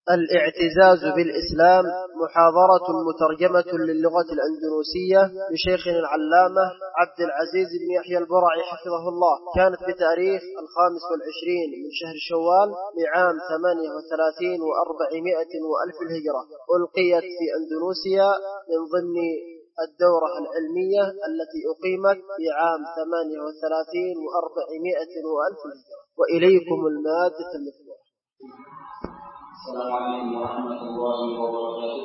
الاعتزاز بالإسلام، محاضرة مترجمة للغة الأندونيسية لشيخنا العلامة عبد العزيز بن يحيى البرعي حفظه الله، كانت بتاريخ 25 من شهر شوال لعام 38 و400 وألف الهجرة، ألقيت في أندونيسيا من ضمن الدورة العلمية التي أقيمت في عام 38 و400 وألف الهجرة. وإليكم المادة المذكورة. السلام عليكم ورحمة الله وبركاته.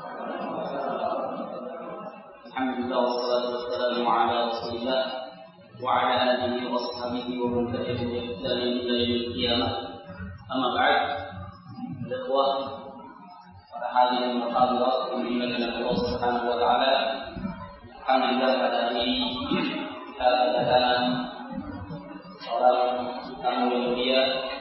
الحمد لله والصلاة والسلام على رسول الله وعلى آله وصحبه ومن تبعهم بإحسان إلى يوم القيامة. أما بعد، الإخوة pada hari yang muhadirat dimuliakan Allah Subhanahu wa taala. Alhamdulillah pada hari ini kita kedatangan seorang tamu yang mulia,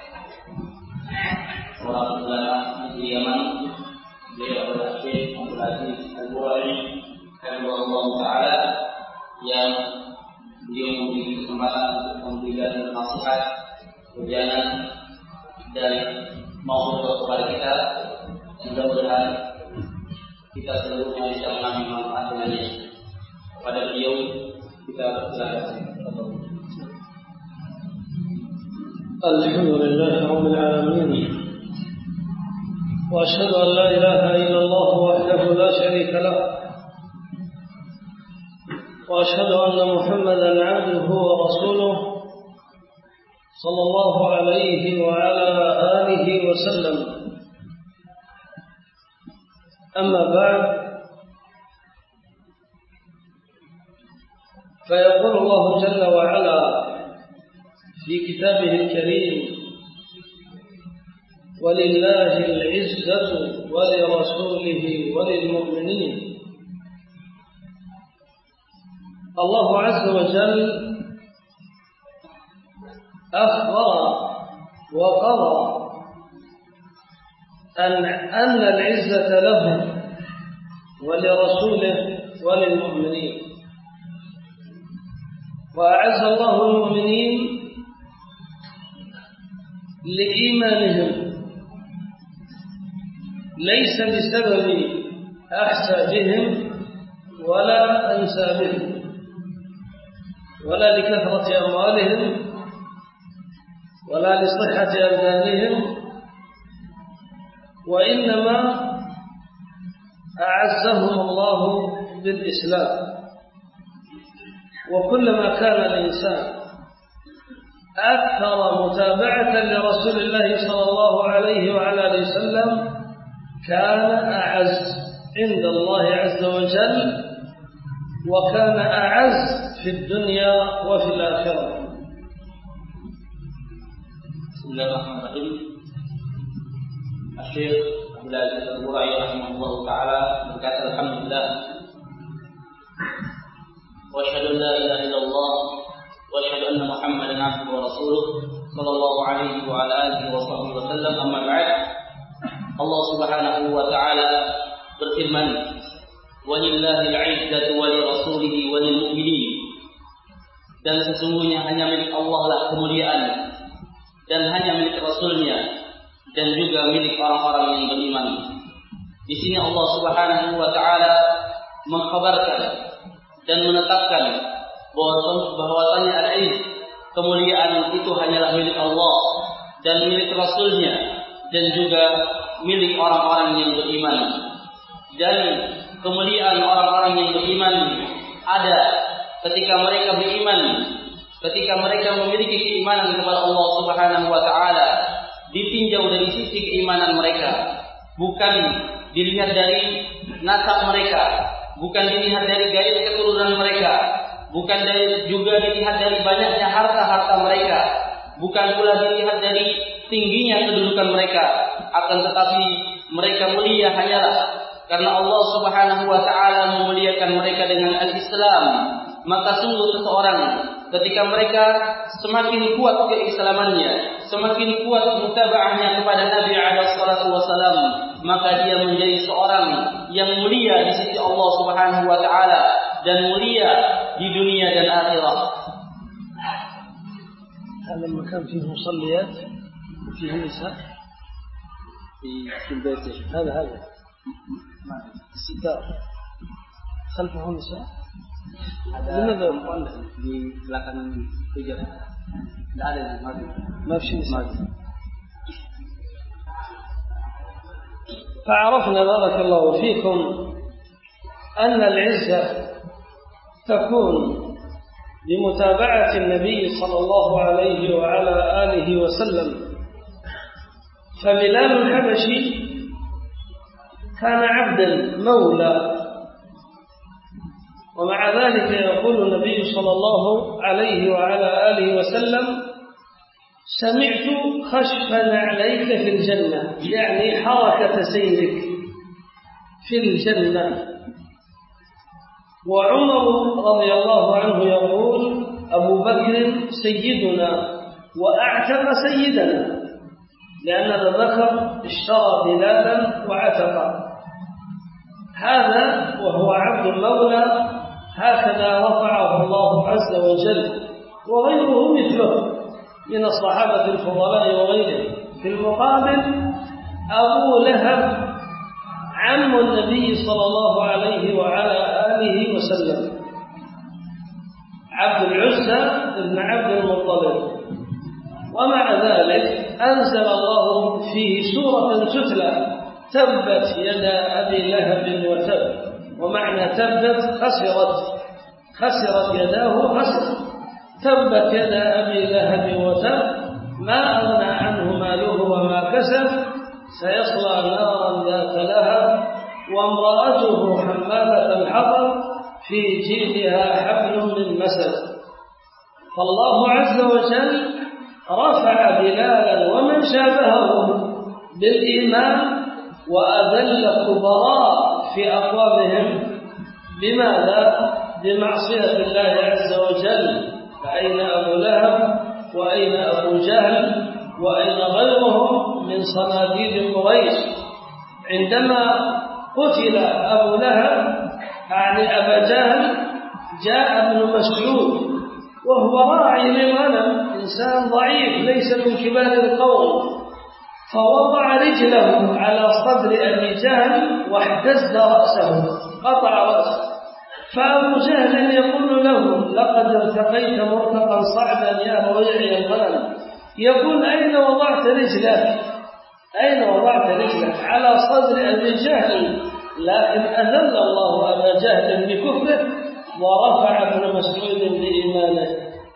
seorang ulama di Yaman, beliau adalah Syekh Abdul Aziz Al-Bukhari rahimahullah taala, yang beliau memberi kesempatan untuk memberikan nasihat, ujangan dan mau'izah kepada kita. Mudah-mudahan kita seluruhnya bisa mengambil manfaat dengannya. Kepada beliau kita persilakan. Alhamdulillah Rabbil Alamin. Wa asyhadu an la ilaha illallah wahdahu la syarika lah. Wa asyhadu anna Muhammadan 'abduhu wa rasuluh sallallahu alaihi wa ala alihi wa sallam. أما بعد، فيقول الله جل وعلا في كتابه الكريم: ولله العزة ولرسوله وللمؤمنين. الله عز وجل أخبر وقضى أن العزة له ولرسوله وللمؤمنين. وأعز الله المؤمنين لإيمانهم، ليس بسبب أحسابهم ولا أنسابهم ولا لكثرة أموالهم ولا لصحة أبدانهم، وإنما أعزهم الله بالإسلام. وكلما كان الإنسان أكثر متابعة لرسول الله صلى الله عليه وعلى آله وسلم كان أعز عند الله عز وجل، وكان أعز في الدنيا وفي الآخرة. بسم الله الرحمن الرحيم. Syekh Abdul Aziz Al-Bukhari rahimahullah taala berkata, alhamdulillah wa asyhadu an la ilaha illallah wa asyhadu anna Muhammadan abduhu wa rasuluh sallallahu alaihi wa ala alihi wa sahbihi wa sallam. Amma ba'd. Allah Subhanahu wa taala berfirman, walillahi al-'izzatu wa li rasulihi wa lil mu'minin. Dan sesungguhnya hanya milik Allah lah kemuliaan, dan hanya milik Rasulnya, dan juga milik orang-orang yang beriman. Di sini Allah Subhanahu wa taala mengkhabarkan dan menetapkan bahwasanya al-izz, kemuliaan itu hanyalah milik Allah dan milik Rasulnya, dan juga milik orang-orang yang beriman. Dan kemuliaan orang-orang yang beriman ada ketika mereka beriman, ketika mereka memiliki keimanan kepada Allah Subhanahu wa taala, ditinjau dari sisi keimanan mereka, bukan dilihat dari nasab mereka, bukan dilihat dari garis keturunan mereka, bukan juga dilihat dari banyaknya harta-harta mereka, bukan pula dilihat dari tingginya kedudukan mereka, akan tetapi mereka mulia hanyalah karena Allah Subhanahu wa taala memuliakan mereka dengan al-Islam. Maka sungguh seseorang ketika mereka semakin kuat keislamannya, semakin kuat mutaba'ahnya kepada Nabi alaihi salatu wasalam, maka dia menjadi seorang yang mulia di sisi Allah Subhanahu wa taala dan mulia di dunia dan akhirat. هذا المكان فيه مصليات وفيه نساء. في البيت. هذا الستار خلفه النساء. Ada di belakang hijab. Tidak ada di masjid. ما في شيء. فعرفنا بارك الله فيكم أن العزة تكون بمتابعة النبي صلى الله عليه وعلى آله وسلم. فبلال الحبشي كان عبدا مولى، ومع ذلك يقول النبي صلى الله عليه وعلى آله وسلم: سمعت خشفا عليك في الجنة، يعني حركة سيرك في الجنة. وعمر رضي الله عنه يقول: أبو بكر سيدنا وأعتق سيدنا، لأن أبا بكر اشترى بلالا وعتق. هذا وهو عبد المولى هكذا رفعه الله عز وجل، وغيره مثله من الصحابة الفضلاء وغيرهم. في المقابل أبو لهب عم النبي صلى الله عليه وعلى آله وسلم، عبد العزى بن عبد المطلب. ومع ذلك أنزل الله فيه سورة تتلى: تبت يدا أبي لهب وتب. ومعنى تبت خسرت يداه، تبت يدا أبي لهب وتب ما أغنى عنه ماله وما كسب سيصلى نارا ذات لهب وامرأته حمالة الحطب في جيدها حبل من مسد. فالله عز وجل رفع بلالا ومن شابهه بالإيمان وأذل الكبراء في أقوامهم. بماذا؟ بمعصية الله عز وجل. فأين أبو لهب وأين أبو جهل وأين غيرهم من صناديد قريش؟ عندما قتل أبو لهب يعني أبا جهل جاء ابن مسعود وهو راعي لغنم، إنسان ضعيف ليس من كبار القوم، فوضع رجله على صدر أبي جهل واحتز رأسه، قطع رأسه. فأبو جهل يقول له: لقد ارتقيت مرتقا صعدا يا رويعي الغنم. يقول: أين وضعت رجلك؟ على صدر أبي جهل. لكن أذل الله أبا جهل بكفره ورفع ابن مسعود بإيمانه.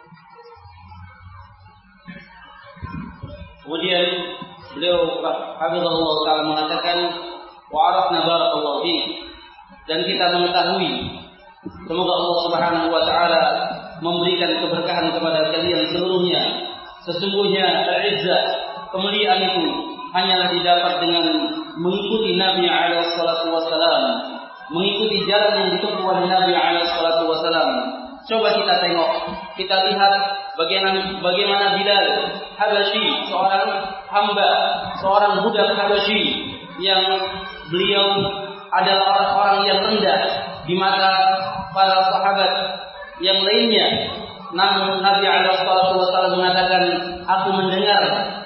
Kemudian beliau hafizahullah ta'ala mengatakan: wa'arafna barakallahu fi, dan kita mengetahui, semoga Allah Subhanahu wa taala memberikan keberkahan kepada kalian seluruhnya. Sesungguhnya al-izzah, kemuliaan itu hanyalah didapat dengan mengikuti Nabi alaihi salatu wasalam, mengikuti jalan yang ditempuh oleh Nabi alaihi salatu wasalam. Coba kita tengok, kita lihat bagaimana Bilal Habasyi, seorang hamba, seorang budak Habasyi, yang beliau adalah orang yang rendah di mata para sahabat yang lainnya. Namun Nabi alaihi salatu wasallam mengatakan, aku mendengar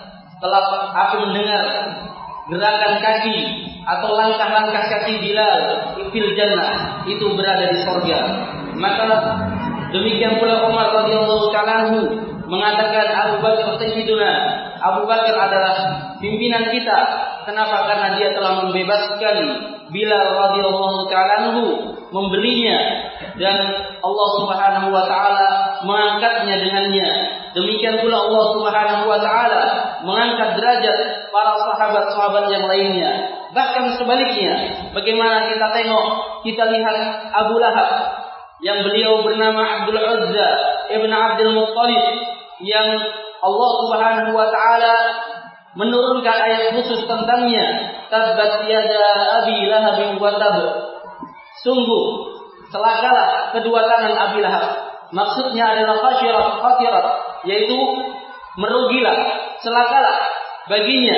gerakan kaki atau langkah-langkah kaki Bilal fil jannah, itu berada di surga. Maka demikian pula Umar radhiyallahu ta'ala anhu mengatakan, Abu Bakar sayyiduna, Abu Bakar adalah pimpinan kita. Kenapa? Karena dia telah membebaskan Bilal radhiyallahu ta'ala anhu, membelinya, dan Allah Subhanahu wa taala mengangkatnya dengannya. Demikian pula Allah Subhanahu wa taala mengangkat derajat para sahabat-sahabat yang lainnya. Bahkan sebaliknya, bagaimana kita tengok, kita lihat Abu Lahab yang beliau bernama Abdul Uzza ibn Abdul Muttalib, yang Allah Subhanahu wa taala menurunkan ayat khusus tentangnya, tabbat yada abi lahab wa tab. Sungguh celakalah kedua tangan Abi Lahab. Maksudnya adalah khasirat, yaitu merugilah, celakalah baginya.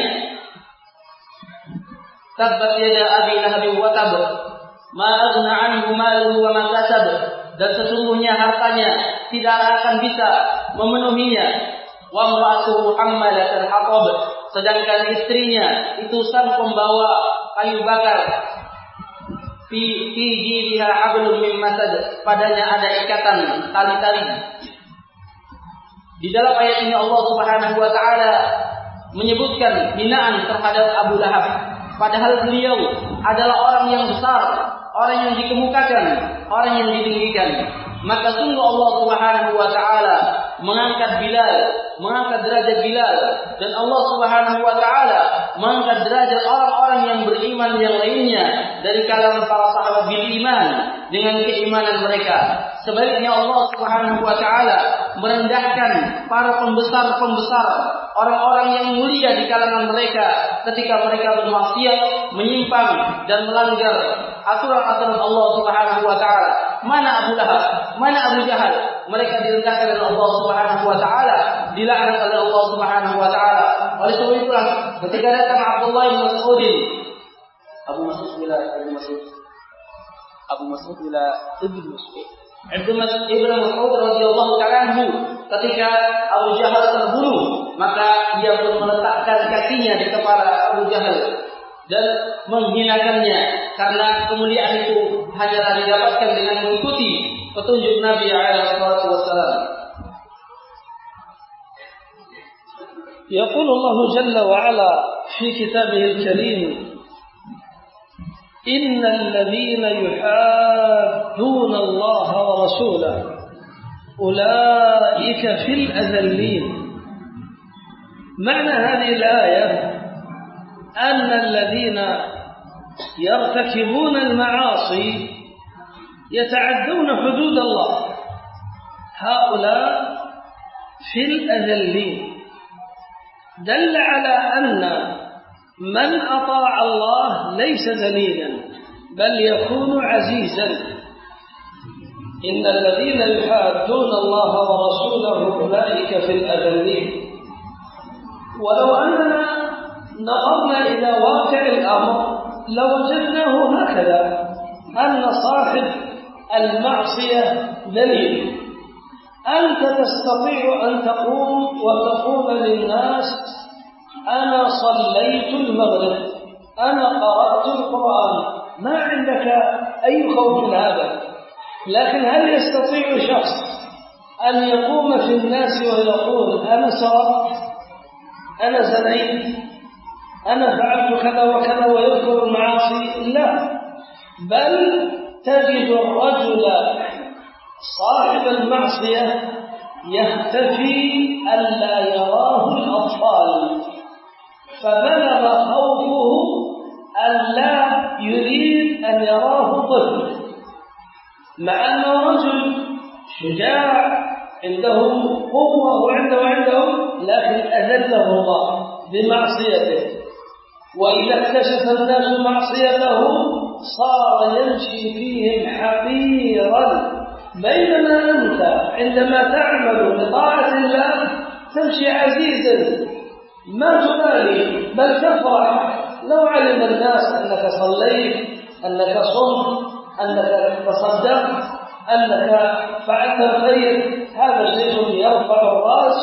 Tabbat yada abi lahab wa tab, ma aghna anhu maluhu wa ma kasab. Dan sesungguhnya hartanya tidak akan bisa memenuhinya. Wa imra'atuhu hammalatal hatab, sedangkan istrinya itu sang pembawa kayu bakar. Fi jidha hablum min masad, padanya ada ikatan tali-tali. Di dalam ayat ini Allah Subhanahu wa taala menyebutkan hinaan terhadap Abu Lahab, padahal beliau adalah orang yang besar, orang yang dikemukakan, orang yang ditinggikan. Maka sungguh Allah Subhanahu wa taala mengangkat Bilal, mengangkat derajat Bilal, dan Allah Subhanahu wa taala mengangkat derajat orang-orang yang beriman yang lainnya dari kalangan para sahabat bil iman dengan keimanan mereka. Sebaliknya Allah Subhanahu wa taala merendahkan para pembesar-pembesar, orang-orang yang mulia di kalangan mereka ketika mereka bermaksiat, menyimpang dan melanggar aturan-aturan Allah Subhanahu wa taala. Mana Abu Lahab, mana Abu Jahal? Mereka direndahkan oleh Allah Subhanahu wa taala, dilaknat oleh Allah Subhanahu wa taala. Oleh sebab itulah ketika datang Abdullah bin Mas'ud, Abu Mas'ud ila Ibnu Mas'ud radhiyallahu ta'ala anhu, ketika Abu Jahal terbunuh, maka dia pun meletakkan kakinya di kepala Abu Jahal dan menghinakannya, karena kemuliaan itu hanyalah didapatkan dengan mengikuti petunjuk Nabi alaihi wasallam. يقول الله جل وعلا في كتابه الكريم: إن الذين يحادون الله ورسوله أولئك في الأذلين. معنى هذه الآية أن الذين يرتكبون المعاصي يتعدون حدود الله، هؤلاء في الأذلين. دل على أن من أطاع الله ليس ذليلا بل يكون عزيزا. إن الذين يحادون الله ورسوله أولئك في الأذلين. ولو أننا نظرنا إلى واقع الأمر لوجدناه هكذا، أن صاحب المعصية ذليل. أنت تستطيع أن تقوم وتقول للناس: أنا صليت المغرب، أنا قرأت القرآن، ما عندك أي خوف من هذا. لكن هل يستطيع شخص أن يقوم في الناس ويقول: أنا سرقت، أنا زنيت، أنا فعلت كذا وكذا، ويذكر المعاصي؟ لا، بل تجد الرجل صاحب المعصية يختفي ألا يراه الأطفال، فبلغ خوفه ألا يريد أن يراه طفل، مع أنه رجل شجاع عنده قوة وعنده لكن أذله الله بمعصيته. وإذا اكتشف الناس معصيته صار يمشي فيهم حقيرا، بينما أنت عندما تعمل بطاعة الله تمشي عزيزا، ما تبالي بل تفرح. لو علم الناس أنك صليت، أنك صمت، أنك تصدقت، أنك فعلت الخير، هذا شيء يرفع الرأس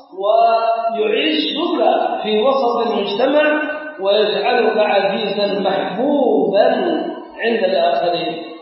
ويعزك في وسط المجتمع ويجعلك عزيزا محبوبا عند الآخرين.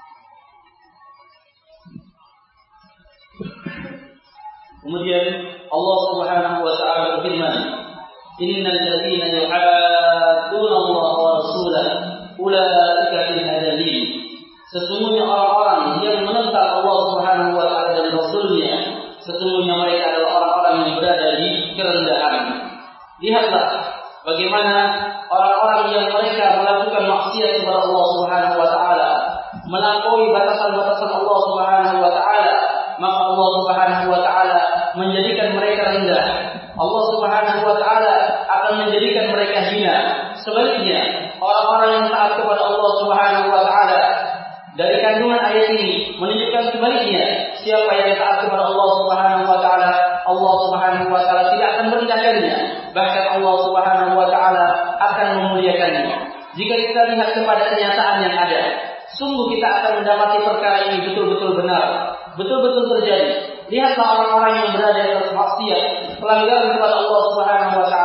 Kemudian Allah Subhanahu wa taala berfirman, "Innal ladzina yuhadduna Allah wa rasulahu ulaika fil adallin." Sesungguhnya orang-orang yang menentang Allah Subhanahu wa taala dan Rasulnya, sesungguhnya mereka adalah orang-orang yang berada di kerendahan. Lihatlah bagaimana orang-orang yang mereka melakukan maksiat kepada Allah Subhanahu wa taala, melampaui batasan-batasan Allah Subhanahu wa taala, maka Allah Subhanahu wa taala menjadikan mereka rendah. Allah Subhanahu wa taala akan menjadikan mereka hina. Sebaliknya, orang-orang yang taat kepada Allah Subhanahu wa taala, dari kandungan ayat ini menunjukkan sebaliknya. Siapa yang taat kepada Allah Subhanahu wa taala, Allah Subhanahu wa taala tidak akan merendahkannya, bahkan Allah Subhanahu wa taala akan memuliakannya. Jika kita lihat kepada kenyataan yang ada, sungguh kita akan mendapati perkara ini betul-betul benar, betul-betul terjadi. Lihatlah orang-orang yang berada di atas maksiat, pelanggaran kepada Allah Subhanahu wa taala.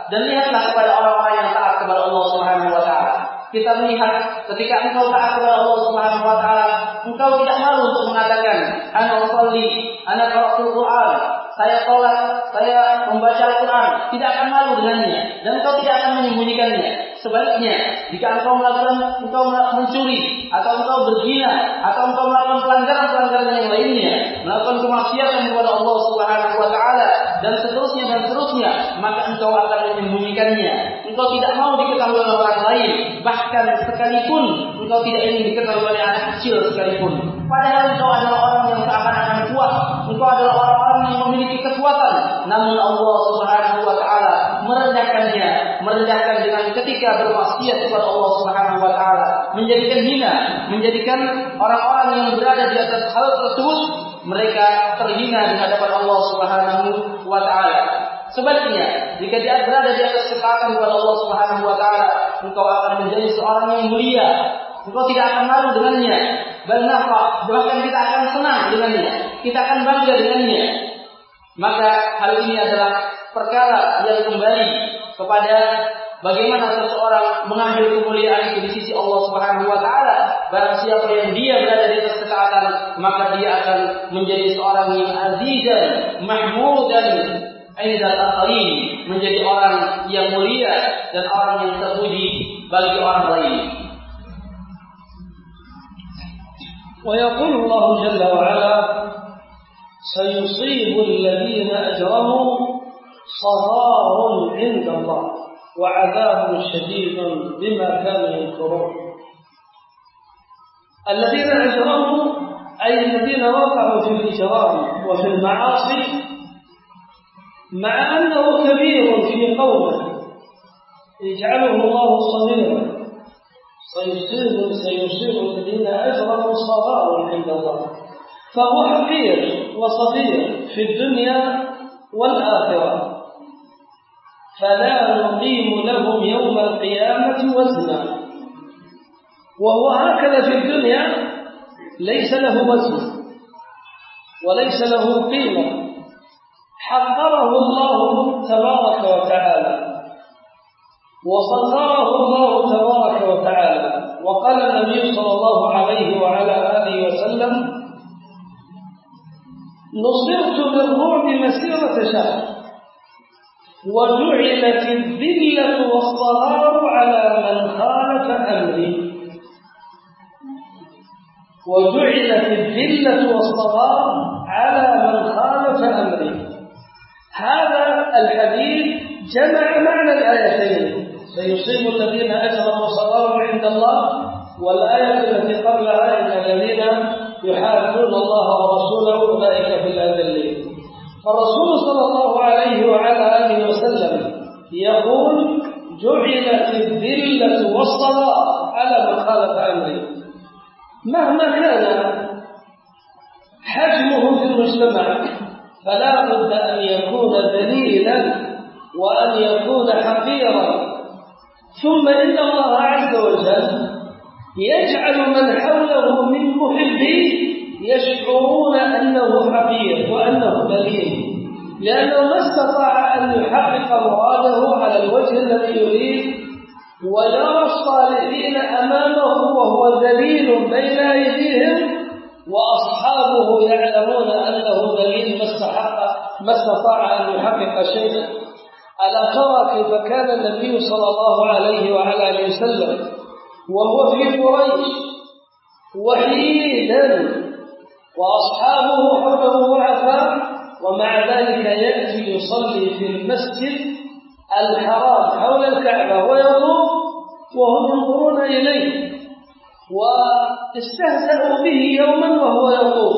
dan lihatlah kepada orang-orang yang taat kepada Allah Subhanahu wa taala. Kita melihat ketika engkau taat kepada Allah Subhanahu wa taala, engkau tidak malu untuk mengatakan ana usolli, ana qara'ul Quran, saya salat, saya membaca Al-Quran, tidak akan malu dengannya dan engkau tidak akan menyembunyikannya. Sebaliknya, jika engkau mencuri atau engkau berzina atau engkau melakukan pelanggaran-pelanggaran yang lainnya, melakukan kemaksiatan kepada Allah Subhanahu wa taala dan seterusnya, maka engkau akan menyembunyikannya. Engkau tidak mau diketahui oleh orang lain, bahkan sekalipun engkau tidak ingin diketahui oleh anak kecil sekalipun. Padahal engkau adalah orang yang seakan-akan kuat, engkau adalah orang-orang yang memiliki kekuatan, namun Allah Subhanahu wa taala merendahkan dengan ketika bermaksiat kepada Allah Subhanahu wa taala, menjadikan hina, menjadikan orang-orang yang berada di atas hal tersebut mereka terhina di hadapan Allah Subhanahu wa taala. Sebaliknya, jika dia berada di atas ketaatan kepada Allah Subhanahu wa taala, engkau akan menjadi seorang yang mulia. Engkau tidak akan malu dengannya, bahkan kita akan senang dengannya, kita akan bangga dengannya. Maka hal ini adalah perkara yang kembali kepada bagaimana seseorang mengambil kemuliaan itu di sisi Allah Subhanahu wa taala. Barang siapa yang dia berada di atas ketaatan, maka dia akan menjadi seorang yang azizan, mahmudan indal akhirin, menjadi orang yang mulia dan orang yang terpuji bagi orang lain. ويقول الله جل وعلا سيصيب الذين أجرموا صغار عند الله وعذاب شديد بما كانوا ينكرون. الذين أجرموا أي الذين وقعوا في الإجرام وفي المعاصي مع أنه كبير في قومه يجعله الله صغيرا. سيصيب الذين أجرموا صغار عند الله، فهو حقير وصغير في الدنيا والآخرة، فلا نقيم لهم يوم القيامة وزنا. وهو هكذا في الدنيا ليس له وزن وليس له قيمة، حقره الله تبارك وتعالى وصغره الله تبارك وتعالى. وقال النبي صلى الله عليه وعلى آله وسلم نصرت بالرعب مسيرة شهر وجعلت الذلة والصغار على من خالف أمري. وجعلت الذلة والصغار على من خالف أمري. هذا الحديث جمع معنى الآيتين، سيصيب الذين أجرموا صغار عند الله، والآية التي قبلها إن الذين يحاربون الله ورسوله أولئك في الأذلين. فالرسول صلى الله عليه وعلى آله وسلم يقول جعلت الذلة والصغار على من خالف أمري. مهما كان حجمه في المجتمع فلا بد أن يكون ذليلا وأن يكون حقيرا. ثم إن الله عز وجل يجعل من حوله من محبيه يشعرون أنه حقير وأنه ذليل، لأنه ما استطاع أن يحقق مراده على الوجه الذي يريد، ويرى الصالحين أمامه وهو ذليل بين أيديهم، وأصحابه يعلمون أنه ذليل ما استطاع أن يحقق شيئا. ألا ترى كيف كان النبي صلى الله عليه وعلى آله وسلم وهو في قريش وحيدا وأصحابه حوله ضعفاء، ومع ذلك يأتي يصلي في المسجد الحرام حول الكعبة ويطوف وهم ينظرون إليه، واستهزأوا به يوما وهو يطوف،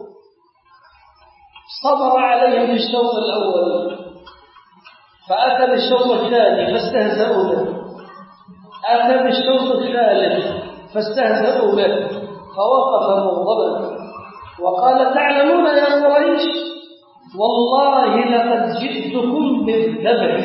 صبر عليه في الشوط الأول، فأتى بالشوط الثاني فاستهزأوا به، أتى بالشوط الثالث فاستهزأوا به، فوقف مغضبا وقال تعلمون يا قريش والله لقد جئتكم بالذبح.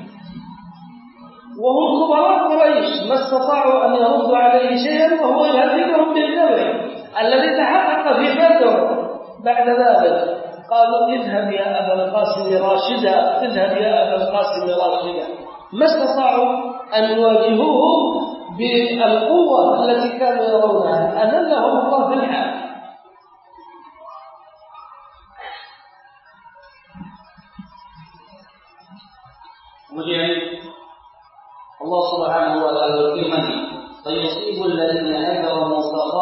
وهم كبراء قريش ما استطاعوا أن يردوا عليه شيئا وهو يهددهم بالذبح الذي تحقق في بدر. بعد ذلك قالوا اذهب يا أبا القاسم راشدا، اذهب يا أبا القاسم راشدا، ما استطاعوا أن يواجهوه بالقوة التي كانوا يرونها، أذلهم الله في الحال. Kemudian Allah Subhanahu wa taala berfirman, "Sayusibul ladzina ajramu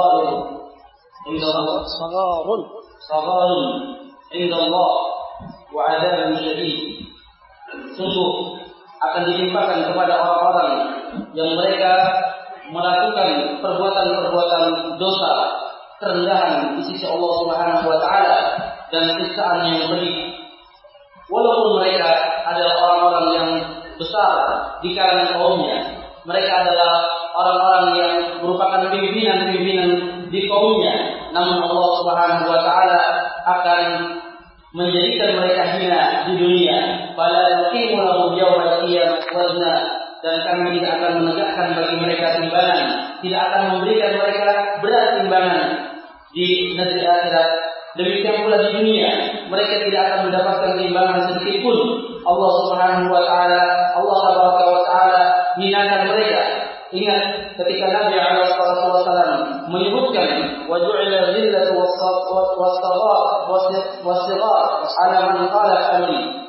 sagharun inda Allah wa 'adzabun syadid." Sungguh akan ditimpakan kepada orang-orang yang mereka melakukan perbuatan-perbuatan dosa kerendahan di sisi Allah Subhanahu wa taala dan siksaan yang pedih. Walaupun mereka adalah orang-orang yang besar di kalangan kaumnya, mereka adalah orang-orang yang merupakan pimpinan-pimpinan di kaumnya, namun Allah Subhanahu wa taala akan menjadikan mereka hina di dunia. Fala yuqimu lahum yawmal qiyamah wazna, dan kami tidak akan menegakkan bagi mereka timbangan, tidak akan memberikan mereka berat timbangan di negeri akhirat. Demikian pula di dunia, mereka tidak akan mendapatkan timbangan sedikit pun. Allah Subhanahu wa taala, Allah Tabaraka wa taala hinakan mereka. Ingat ketika Nabi alaihi wasallam menyebutkan wa ju'ila dhillatu was-saghar ala man qala amri.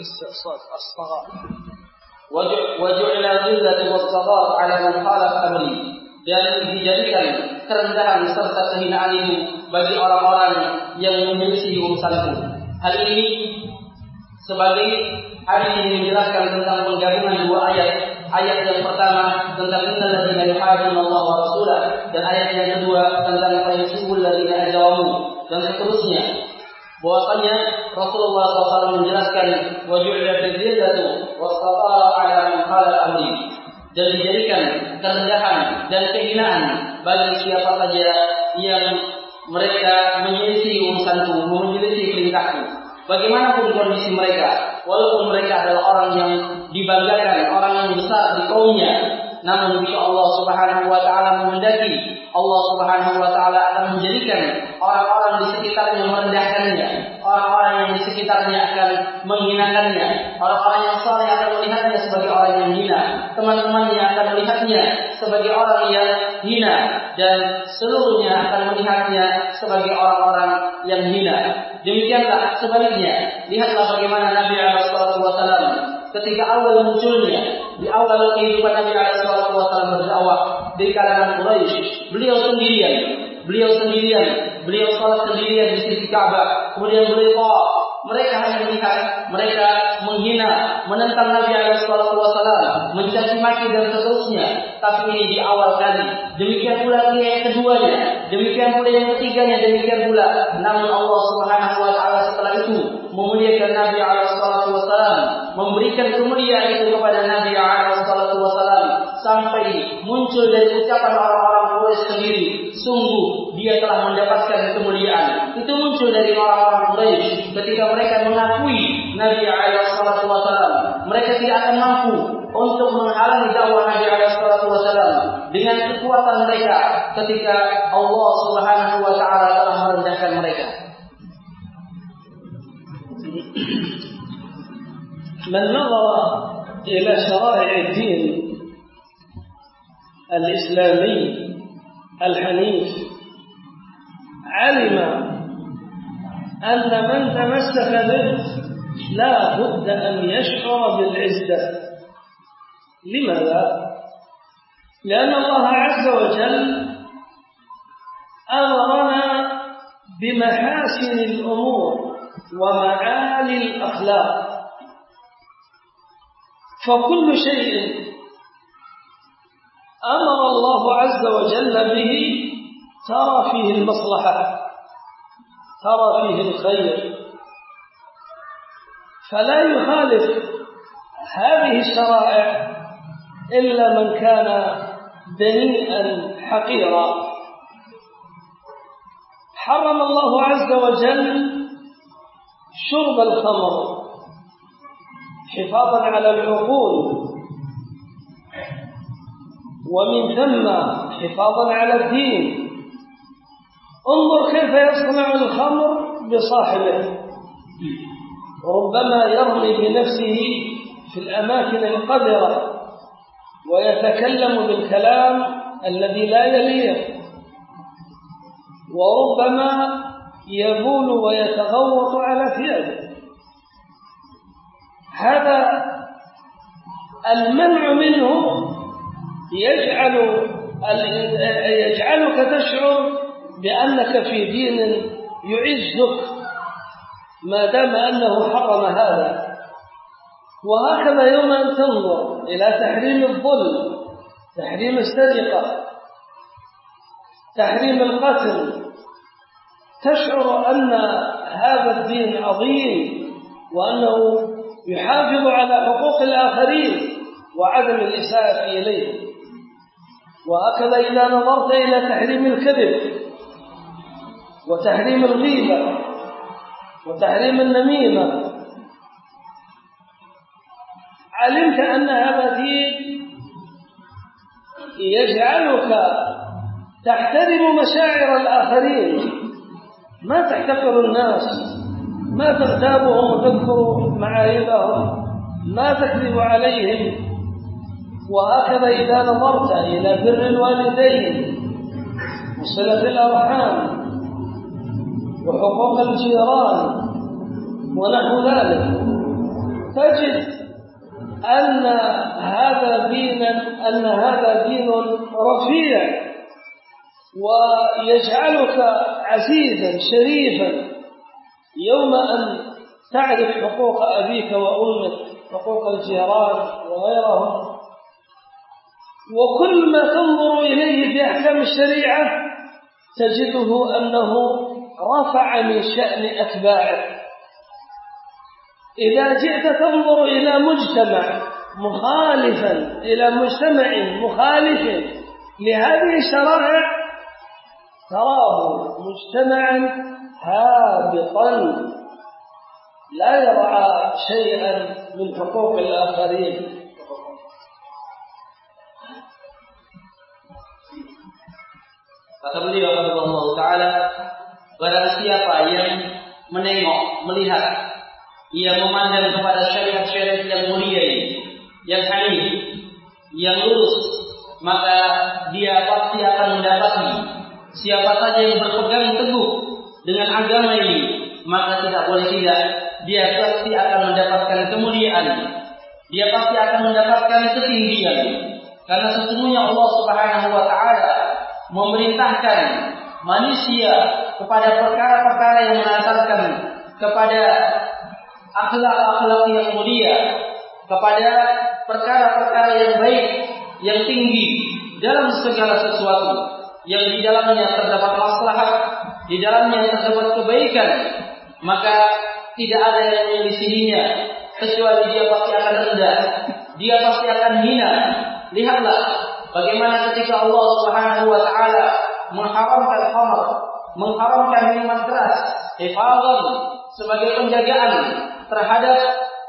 Wa ju'ila dhillatu was-saghar ala man qala amri. Dan dijadikan kerendahan serta kehinaan itu bagi orang-orang yang menyelisih urusanku. Hal ini sebagai hadis yang menjelaskan tentang penggabungan dua ayat. Ayat yang pertama tentang innal ladzina yuhadduna Allah wa rasulah, dan ayat yang kedua tentang fayyusibul ladzina ajramu, dan seterusnya. Bahwasanya Rasulullah SAW menjelaskan wa ju'ila dzillatu was-saghar ala man qala amri, dan dijadikan kerendahan dan kehinaan bagi siapa saja yang mereka menyelisih urusanku, menyelisih perintahku. Bagaimanapun kondisi mereka, walaupun mereka adalah orang yang dibanggakan, orang yang besar di kaumnya, namun jika Allah Subhanahu wa taala menghendaki, Allah Subhanahu wa taala akan menjadikan orang-orang di sekitarnya merendahkannya, orang-orang yang di sekitarnya akan menghinakannya, orang-orang yang saleh akan melihatnya sebagai orang yang hina, teman-temannya akan melihatnya sebagai orang yang hina, dan seluruhnya akan melihatnya sebagai orang-orang yang hina. Demikianlah sebaliknya, lihatlah bagaimana Nabi SAW ketika awal munculnya, di awal kehidupan Nabi SAW berdakwah di kalangan Quraisy, beliau salat sendirian di sisi Ka'bah, kemudian beliau mereka hanya melihat, mereka menghina, menentang Nabi SAW, mencaci maki dan seterusnya. Tapi ini di awal kali. Demikian pula yang keduanya, demikian pula yang ketiganya, demikian pula. Namun Allah Subhanahu wa taala setelah itu memuliakan Nabi SAW, memberikan kemuliaan itu kepada Nabi SAW, sampai muncul dari ucapan orang-orang Quraisy sendiri, sungguh dia telah mendapatkan kemuliaan. Itu muncul dari orang-orang Quraisy ketika mereka mengakui Nabi SAW. Mereka tidak akan mampu untuk menghalangi dakwah Nabi SAW dengan kekuatan mereka ketika Allah Subhanahu wa taala telah merendahkan mereka. من نظر إلى شرائع الدين الإسلامي الحنيف علم أن من تمسك به لا بد أن يشعر بالعزة. لماذا؟ لأن الله عز وجل أمرنا بمحاسن الأمور ومعالي الأخلاق، فكل شيء أمر الله عز وجل به ترى فيه المصلحة، ترى فيه الخير، فلا يخالف هذه الشرائع إلا من كان دنيئا حقيرا. حرم الله عز وجل شرب الخمر حفاظا على العقول، ومن ثم حفاظا على الدين. انظر كيف يصنع الخمر بصاحبه، ربما يرمي بنفسه في الأماكن القذرة ويتكلم بالكلام الذي لا يليق، وربما يبول ويتغوط على ثيابه. هذا المنع منه يجعلك تشعر بأنك في دين يعزك ما دام أنه حرم هذا. وهكذا يوم أن تنظر إلى تحريم الظلم، تحريم السرقة، تحريم القتل، تشعر أن هذا الدين عظيم وأنه يحافظ على حقوق الآخرين وعدم الإساءة إليه. وهكذا إذا نظرت إلى تحريم الكذب وتحريم الغيبة وتحريم النميمة، علمت أن هذا دين يجعلك تحترم مشاعر الآخرين، ما تحتقر الناس، ما تغتابهم وتذكر معايبهم، ما تكذب عليهم. وهكذا إذا نظرت إلى بر الوالدين وصلة الأرحام وحقوق الجيران ونحو ذلك، تجد أن هذا دين رفيع ويجعلك عزيزا شريفا يوم أن تعرف حقوق أبيك وأمك، حقوق الجيران وغيرهم. وكل ما تنظر إليه في أحكام الشريعة تجده أنه رفع من شأن أتباعه. إذا جئت تنظر إلى مجتمع مخالف لهذه الشرائع تراه مجتمعا هابطا لا يرعى شيئا من حقوق الآخرين. Kata beliau rahimahullah ta'ala, barang siapa yang melihat, ia memandang kepada syariat-syariat yang mulia ini, yang hanif, yang lurus, maka dia pasti akan mendapati siapa saja yang berpegang teguh dengan agama ini, maka tidak boleh tidak, dia pasti akan mendapatkan kemuliaan, dia pasti akan mendapatkan ketinggian. Karena sesungguhnya Allah Subhanahu wa ta'ala memerintahkan manusia kepada perkara-perkara yang mengantarkan kepada akhlak-akhlak yang mulia, kepada perkara-perkara yang baik, yang tinggi dalam segala sesuatu, yang di dalamnya terdapat maslahat, di dalamnya terdapat kebaikan, maka tidak ada yang menyelisihinya, kecuali dia pasti akan rendah, dia pasti akan hina. Lihatlah bagaimana ketika Allah Subhanahu wa ta'ala mengharamkan khamr, mengharamkan minuman keras, hifadzan, sebagai penjagaan terhadap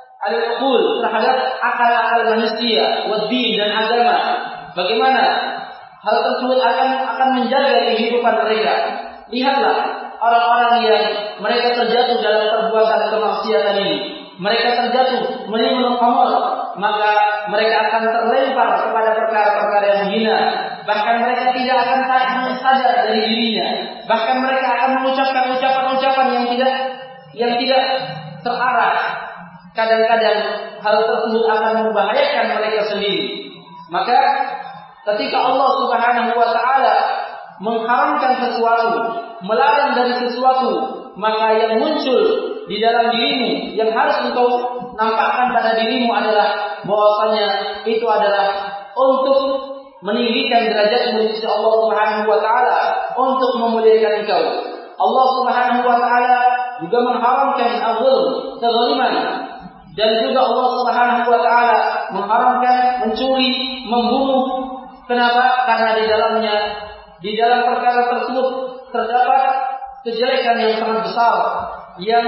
al-uqul, terhadap akal-akal manusia, wad-din dan agama. Bagaimana hal tersebut akan menjaga kehidupan mereka. Lihatlah orang-orang yang mereka terjatuh dalam perbuatan kemaksiatan ini, mereka terjatuh meminum khamr, maka mereka akan terlempar kepada perkara-perkara yang hina. Bahkan mereka tidak akan sadar dari dirinya. Bahkan mereka akan mengucapkan ucapan-ucapan yang tidak terarah. Kadang-kadang hal tersebut akan membahayakan mereka sendiri. Maka ketika Allah Subhanahu wa ta'ala mengharamkan sesuatu, melarang dari sesuatu, maka yang muncul di dalam dirimu, yang harus engkau nampakkan pada dirimu adalah bahwasanya itu adalah untuk meninggikan derajatmu di sisi Allah Subhanahu wa ta'ala, untuk memuliakan engkau. Allah Subhanahu wa ta'ala juga mengharamkan az-zulm, kezaliman, dan juga Allah Subhanahu wa ta'ala mengharamkan mencuri, membunuh. Kenapa? Karena di dalam perkara tersebut terdapat kejelekan yang sangat besar yang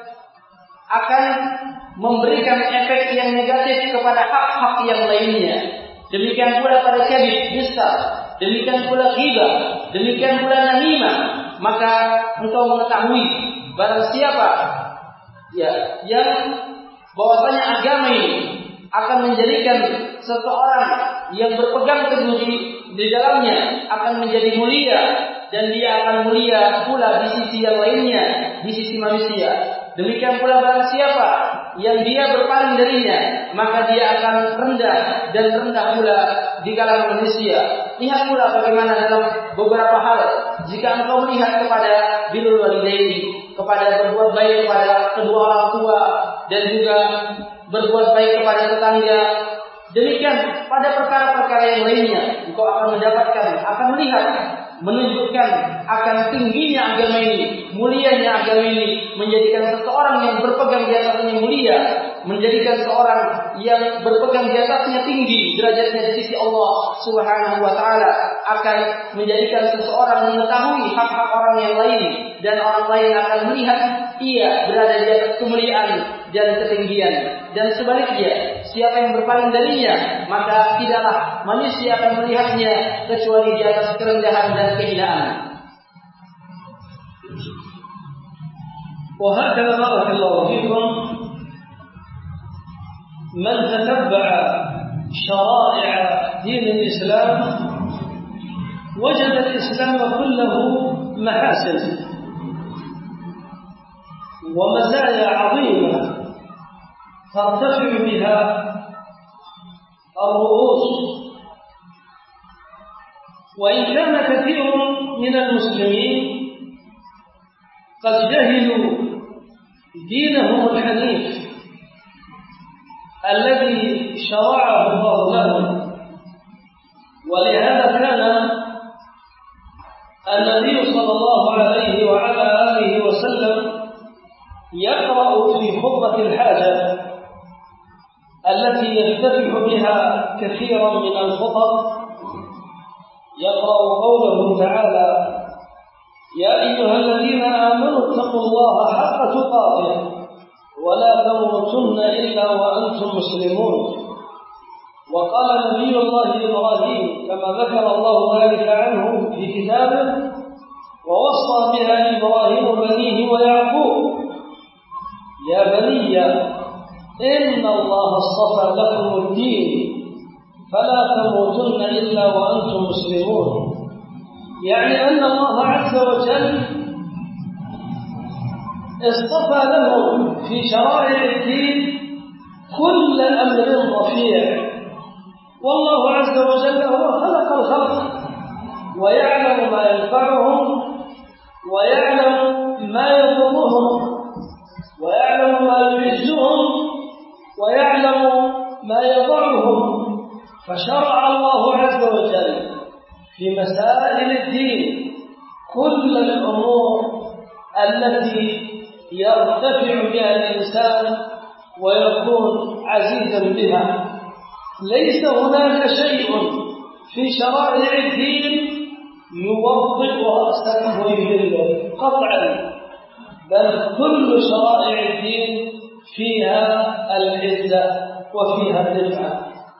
akan memberikan efek yang negatif kepada hak-hak yang lainnya. Demikian pula pada kadhib, dusta, demikian pula ghibah, demikian pula namimah. Maka engkau mengetahui barang siapa yang bahwasanya agama ini akan menjadikan seseorang yang berpegang teguh di dalamnya akan menjadi mulia, dan dia akan mulia pula di sisi yang lainnya, di sisi manusia. Demikian pula barang siapa yang dia berpaling darinya, maka dia akan rendah dan rendah pula di kalangan manusia. Lihat pula bagaimana dalam beberapa hal, jika engkau melihat kepada birrul walidaini, kepada berbuat baik kepada kedua orang tua, dan juga berbuat baik kepada tetangga, demikian pada perkara-perkara yang lainnya, engkau akan mendapatkan, akan melihat, menunjukkan akan tingginya agama ini, mulianya agama ini, menjadikan seseorang yang berpegang di atasnya mulia, menjadikan seorang yang berpegang di atasnya tinggi derajatnya di sisi Allah Subhanahu wa taala, akan menjadikan seseorang mengetahui hak-hak orang yang lain, dan orang lain akan melihat ia berada di atas kemuliaan dan ketinggian. Dan sebaliknya, siapa yang berpaling darinya, maka tidaklah manusia akan melihatnya kecuali di atas kerendahan dan kehinaan. وهكذا بارك الله فيكم من تتبع شرائع دين الإسلام وجد الإسلام كله محاسن ومزايا عظيمة ترتفع بها الرؤوس. وإن كان كثير من المسلمين قد جهلوا دينهم الحنيف الذي شرعه الله لهم، ولهذا كان النبي صلى الله عليه وعلى آله وسلم يقرأ في خطبة الحاجة التي يفتتح بها كثيرا من الخطب، يقرأ قوله تعالى: يا أيها الذين آمنوا اتقوا الله حق تقاته ولا تموتن إلا وأنتم مسلمون. وقال نبي الله إبراهيم كما ذكر الله ذلك عنه في كتابه: ووصى بها إبراهيم بنيه ويعقوب يا بني إن الله اصطفى لكم الدين فلا تموتن إلا وأنتم مسلمون. يعني أن الله عز وجل اصطفى لهم في شرائع الدين كل أمر رفيع، والله عز وجل هو خلق الخلق ويعلم ما ينفعهم ويعلم ما يضرهم ويعلم ما يعزهم ويعلم ما يضرهم، فشرع الله عز وجل في مسائل الدين كل الأمور التي يرتفع بها الإنسان ويكون عزيزا بها. ليس هناك شيء في شرائع الدين يوضع رأسك ويذله قطعا، بل كل شرائع الدين فيها العزة وفيها الرفعة.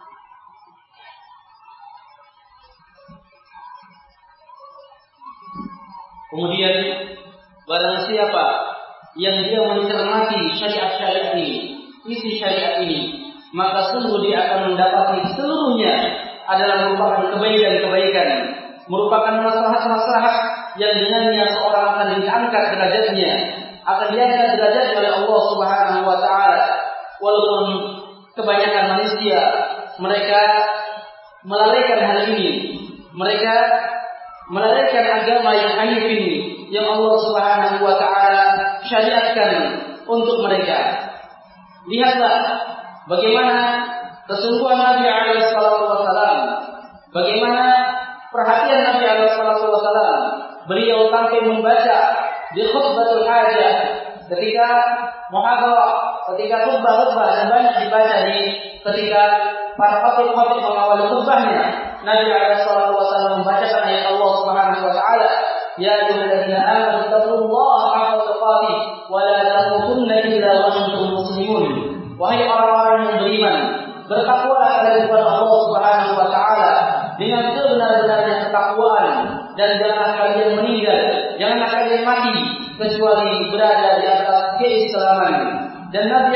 Kemudian barang siapa yang dia mencermati syariat-syariat ini, isi syariat ini, maka sungguh dia akan mendapati seluruhnya adalah merupakan kebaikan-kebaikan, merupakan maslahat-maslahat yang dengannya seorang akan diangkat derajatnya, akan diangkat derajatnya oleh Allah Subhanahu wa taala. Walaupun kebanyakan manusia mereka melalaikan hal ini, mereka melalaikan agama yang hanif ini yang Allah Subhanahu wa taala syariatkan untuk mereka. Lihatlah bagaimana kesungguhan Nabi alaihi salatu wasallam, bagaimana perhatian Nabi alaihi salatu wasallam. Beliau sampai membaca di khutbatul hajah, ketika muhadharah, ketika khutbah dan banyak dibaca ketika para khatib mengawali khutbahnya. Nabi alaihi salatu wasallam membacakan ayat Allah Subhanahu wa taala, ya ayyuhalladzina amanu taqullaha haqqa tuqatih wa la tamutunna illa wa antum muslimun. Wahai orang-orang yang beriman, bertakwalah kalian kepada Allah Subhanahu wa taala dengan sebenar-benarnya ketakwaan, dan janganlah kalian meninggal, janganlah kalian mati kecuali berada di atas keislaman. dan Nabi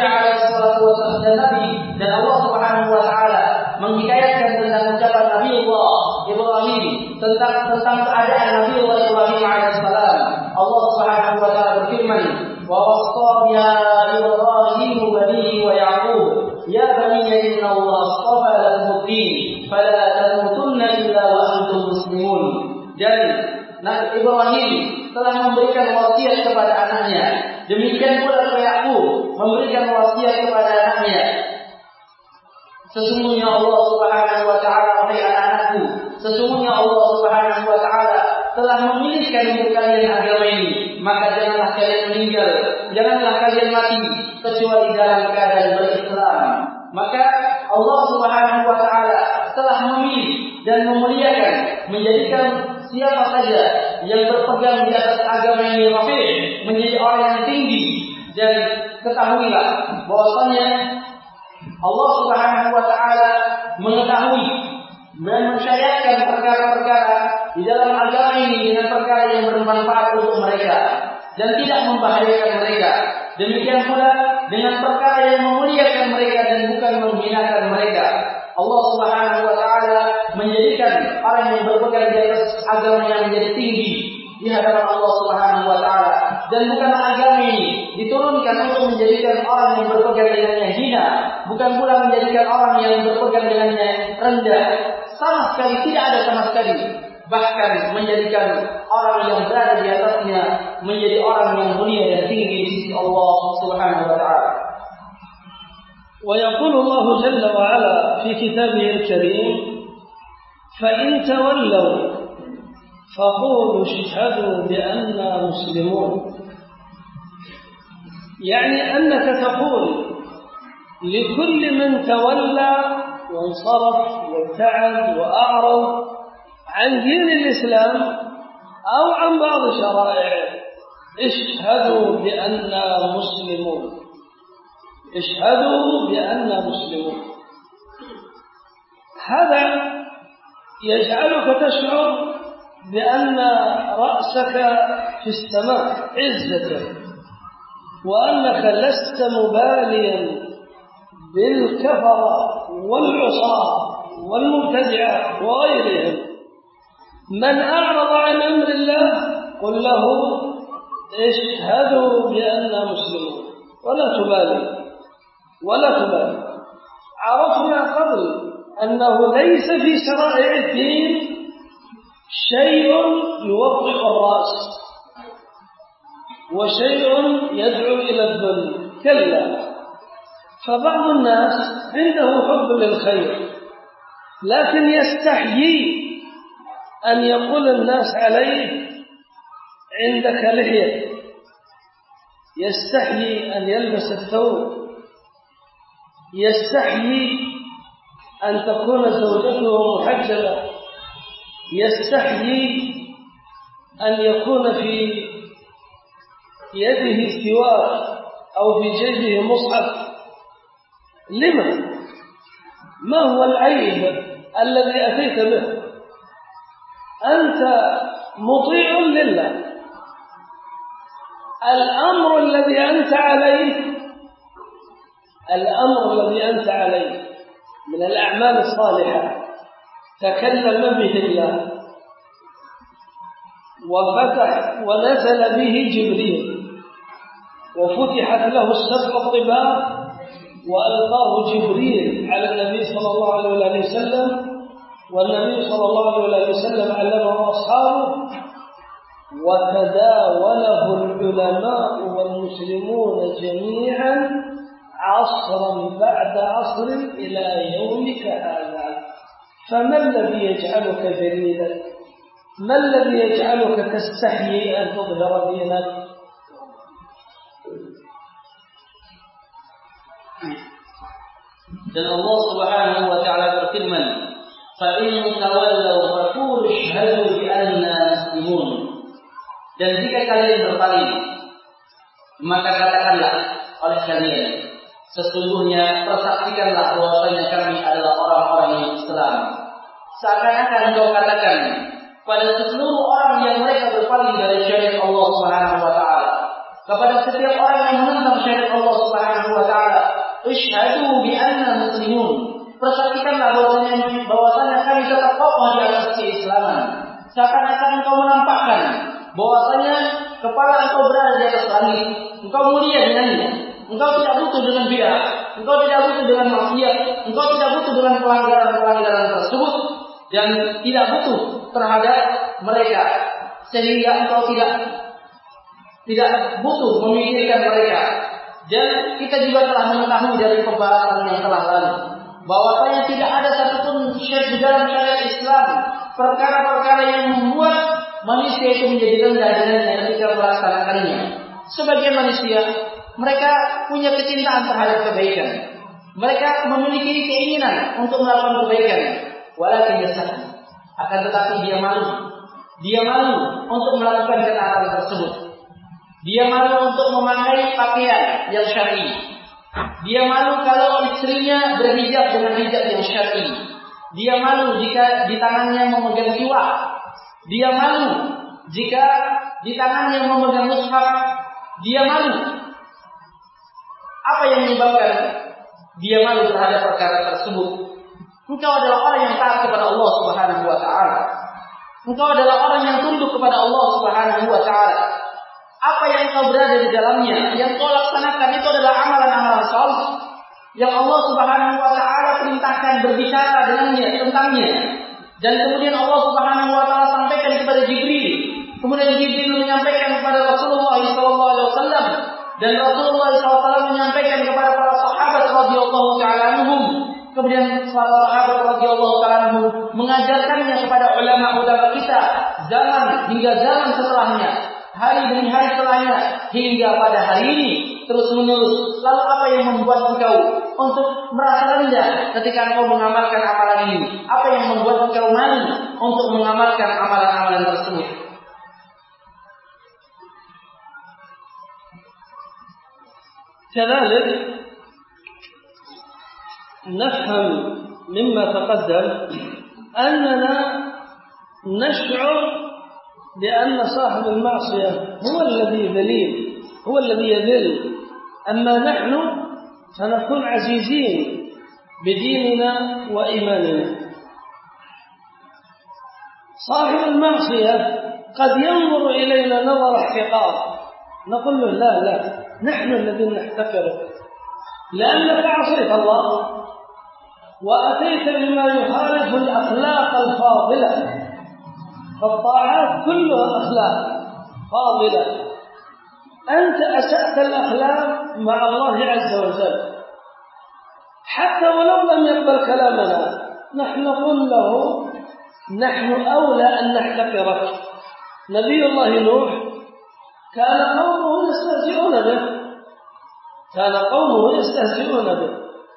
dan Allah Subhanahu wa taala menghikayatkan tentang ucapan Nabi Allah Ibrahim tentang keadaan Nabi Allah Ibrahim alaihissalam. Allah Subhanahu wa taala berfirman, "Wa wassa ya Ibrahim banihi wa Yaqub, ya bani inna Allah astafa lakum-ad-din, fala tamutunna illa wa antum muslimun." Dan Nabi Ibrahim telah memberikan wasiat kepada anaknya. Demikian pula Yaqub memberikan wasiat kepada anaknya. Sesungguhnya Allah Subhanahu wa taala, wahai anak-anakku, sesungguhnya Allah Subhanahu wa taala telah memilihkan untuk kalian agama ini, maka janganlah kalian meninggal, janganlah kalian mati kecuali dalam keadaan berislam. Maka Allah Subhanahu wa taala telah memilih dan memuliakan, menjadikan siapa saja yang berpegang di atas agama ini rafi', menjadi orang yang tinggi. Dan ketahuilah bahwasanya Allah Subhanahu wa taala mengetahui dan mensyariatkan perkara-perkara di dalam agama ini dengan perkara yang bermanfaat untuk mereka dan tidak membahayakan mereka. Demikian pula dengan perkara yang memuliakan mereka dan bukan menghinakan mereka. Allah Subhanahu wa taala menjadikan orang yang berpegang di atas agama yang menjadi tinggi di hadapan Allah Subhanahu wa taala, dan bukan agama ini diturunkan untuk menjadikan orang yang berpegang dengannya hina, bukan pula menjadikan orang yang berpegang dengannya rendah. Sama sekali tidak ada sama sekali. Bahkan menjadikan orang yang berada di atasnya menjadi orang yang mulia dan tinggi di sisi Allah Subhanahu wa taala. ويقول الله جل وعلا في كتابه الكريم: فإن تولوا فقولوا اشهدوا بأننا مسلمون. يعني أنك تقول لكل من تولى وانصرف وابتعد وأعرض عن دين الإسلام أو عن بعض شرائعه: اشهدوا بأننا مسلمون، اشهدوا بأننا مسلمون. هذا يجعلك تشعر بأن رأسك في السماء عزة، وأنك لست مباليا بالكفرة والعصاة والمبتدعة وغيرهم. من أعرض عن أمر الله قل له اشهدوا بأننا مسلمون، ولا تبالي. عرفنا قبل أنه ليس في شرائع الدين شيء يوطئ الرأس وشيء يدعو إلى الذل، كلا. فبعض الناس عنده حب للخير لكن يستحيي أن يقول الناس عليه عندك لحية، يستحيي أن يلبس الثوب، يستحيي أن تكون زوجته محجبة، يستحيي أن يكون في يده سواك أو في جيبه مصحف. لما؟ ما هو العيب الذي أتيت به؟ أنت مطيع لله. الأمر الذي أنت عليه من الأعمال الصالحة تكلم به الله ونزل به جبريل وفتحت له السبع الطباق وألقاه جبريل على النبي صلى الله عليه وسلم، والنبي صلى الله عليه وسلم علمه أصحابه، وتداوله العلماء والمسلمون جميعا عصرا بعد عصر إلى يومك هذا. فما الذي يجعلك ذليلا؟ ما الذي يجعلك تستحيي أن تظهر دينك؟ Dan Allah Subhanahu wa taala berfirman, "Fa in tawallaw faqulu ashhadu bi anna muslimun." Dan jika kalian berpaling, maka katakanlah oleh kalian, sesungguhnya persaksikanlah bahwasanya kami adalah orang-orang yang Islam. Seakan-akan kau katakan pada seluruh orang yang mereka berpaling dari syariat Allah Subhanahu wa taala, kepada setiap orang yang menentang syariat Allah Subhanahu wa taala, "Isyhadu bi anna muslimun." Persaksikanlah bahwasanya kami tetap kokoh di atas keislaman. Seakan-akan engkau menampakkan bahwasanya kepala engkau berada di atas langit, engkau mulia dengannya, engkau tidak butuh dengan bid'ah, engkau tidak butuh dengan maksiat, engkau tidak butuh dengan pelanggaran-pelanggaran tersebut, dan tidak butuh terhadap mereka, sehingga engkau tidak butuh memikirkan mereka. Dan kita juga telah mengetahui dari pembahasan yang telah lalu bahwasanya tidak ada satupun syirik di dalam syariat Islam, perkara-perkara yang membuat manusia itu menjadi rendah dengannya ketika melaksanakannya. Sebagian manusia, mereka punya kecintaan terhadap kebaikan, mereka memiliki keinginan untuk melakukan kebaikan, walakin yasah, akan tetapi dia malu untuk melakukan ketaatan tersebut. Dia malu untuk memakai pakaian yang syar'i. Dia malu kalau istrinya berhijab dengan hijab yang syar'i. Dia malu jika di tangannya memegang siwak. Dia malu jika di tangannya memegang mushaf. Dia malu. Apa yang menyebabkan dia malu terhadap perkara tersebut? Engkau adalah orang yang taat kepada Allah Subhanahu wa taala. Engkau adalah orang yang tunduk kepada Allah Subhanahu wa taala. Apa yang kau berada di dalamnya, yang kau laksanakan itu adalah amalan-amalan saleh yang Allah Subhanahu wa taala perintahkan berbicara dengannya tentangnya. Dan kemudian Allah Subhanahu wa taala sampaikan kepada Jibril. Kemudian Jibril menyampaikan kepada Rasulullah sallallahu alaihi wasallam, dan Rasulullah sallallahu alaihi wasallam menyampaikan kepada para sahabat radhiyallahu taala anhum. Kemudian para sahabat radhiyallahu taala anhum mengajarkannya kepada ulama-ulama kita zaman hingga zaman setelahnya, hari demi hari setelahnya, hingga pada hari ini terus menerus. Lalu apa yang membuat engkau untuk merasa rendah ketika engkau mengamalkan amalan ini? Apa yang membuat engkau malu untuk mengamalkan amalan-amalan tersebut? كذلك نفهم مما تقدم أننا نشعر بأن صاحب المعصية هو الذي ذليل، هو الذي يذل، أما نحن فنكون عزيزين بديننا وإيماننا. صاحب المعصية قد ينظر إلينا نظر احتقار، نقول له لا، نحن الذين نحتقرك لأنك عصيت الله وأتيت بما يخالف الأخلاق الفاضلة. فالطاعات كلها أخلاق فاضلة. أنت أسأت الأخلاق مع الله عز وجل، حتى ولو لم يقبل كلامنا نحن نقول له نحن أولى أن نحتقرك. نبي الله نوح كان قومه يستهزئون به،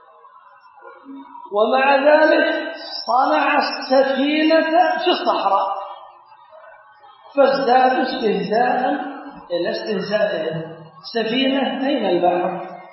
ومع ذلك صنع السفينة في الصحراء، فازدادوا استهزاء إلى استهزائهم. سفينة أين البحر؟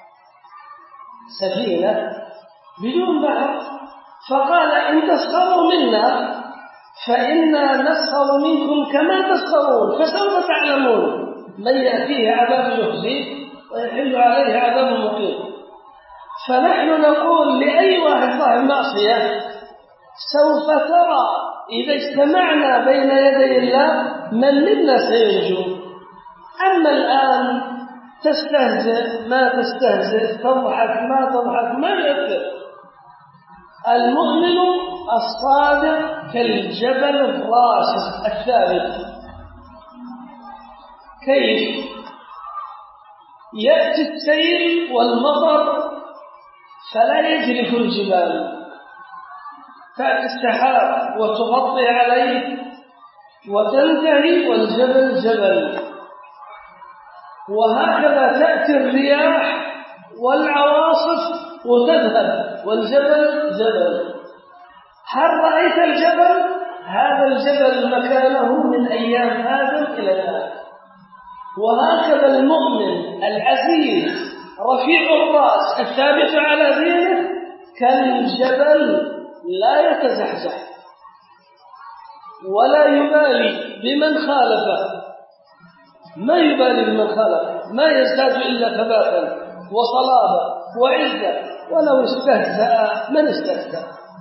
سفينة بدون بحر. فقال إن تسخروا منا فإنا نسخر منكم كما تسخرون، فسوف تعلمون من يأتيه عذاب يخزيه ويحل عليه عذاب مقيم. فنحن نقول لأي واحد صاحب معصية سوف ترى إذا اجتمعنا بين يدي الله من منا سينجو. أما الآن تستهزئ ما تستهزئ، تضحك ما تضحك، ما يؤثر. المؤمن الصادق كالجبل الراسخ الثابت. كيف؟ يأتي السيل والمطر فلا يجرف الجبال، تأتي السحاب وتغطي عليه وتنتهي والجبل جبل. وهكذا تأتي الرياح والعواصف وتذهب والجبل جبل. هل رأيت الجبل؟ هذا الجبل مكانه من أيام آدم إلى الآن. وهكذا المؤمن العزيز رفيع الرأس الثابت على دينه كالجبل لا يتزحزح ولا يبالي بمن خالفه. ما يبالي بمن خلق، ما يزداد إلا ثباتا وصلابة وعزة، ولو استهزأ من استهزأ.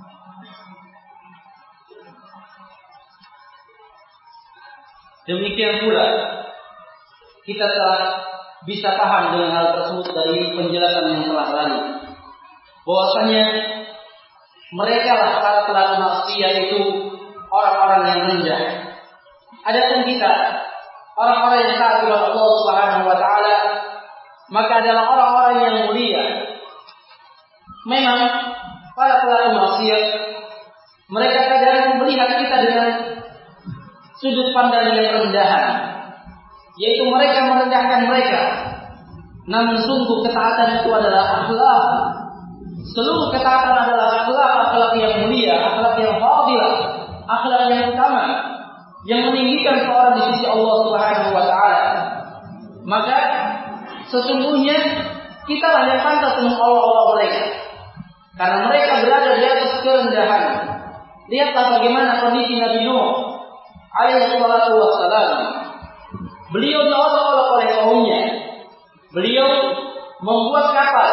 Demikian pula kita telah bisa paham dengan hal tersebut dari penjelasan yang telah lalu, bahwasanya mereka lah para pelaku maksiat itu orang-orang yang rendah. Adapun kita orang-orang yang taat kepada Allah Subhanahu wa taala, maka adalah orang-orang yang mulia. Memang para pelaku maksiat mereka kadang melihat kita dengan sudut pandang yang rendahan, yaitu mereka merendahkan mereka. Namun sungguh ketaatan itu adalah akhlak. Seluruh ketaatan adalah akhlak yang mulia, akhlak yang fadilah, akhlak yang utama, yang meninggikan seorang di sisi Allah Subhanahu wa taala. Maka sesungguhnya kita lah yang pantas mengolok-olok mereka, karena mereka berada di atas kerendahan. Lihatlah bagaimana kondisi Nabi Nuh alaihi salatu wassalam. Beliau diolok-olok oleh kaumnya. Beliau membuat kapal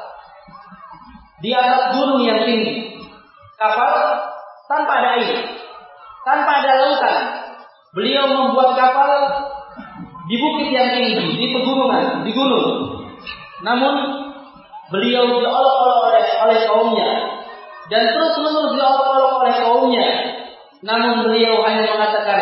di atas gunung yang tinggi. Kapal tanpa ada air, tanpa ada lautan. Beliau membuat kapal di bukit yang tinggi, di pegunungan, di gunung. Namun beliau diolok-olok oleh kaumnya, dan terus-menerus diolok-olok oleh kaumnya. Namun beliau hanya mengatakan,